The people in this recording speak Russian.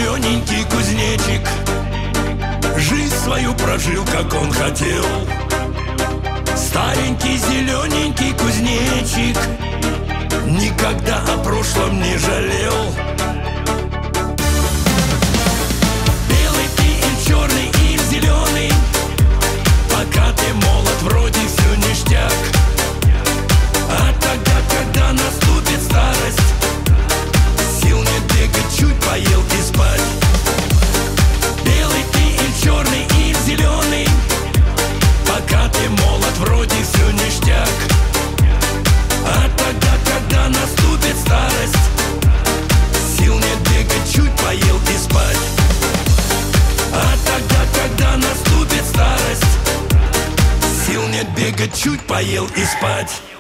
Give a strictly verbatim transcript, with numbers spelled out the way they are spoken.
зелененький кузнечик жизнь свою прожил, как он хотел. Старенький зелененький кузнечик никогда о прошлом не жалел. Белый ты и черный, и зеленый, пока ты молод, вроде все ништяк. А тогда, когда наступит старость, сил нет бегать, чуть поел и спать. Белый ты и черный, и зеленый, пока ты молод, вроде все ништяк. А тогда, когда наступит старость, сил нет бегать, чуть поел и спать. А тогда, когда наступит старость, сил нет бегать, чуть поел и спать.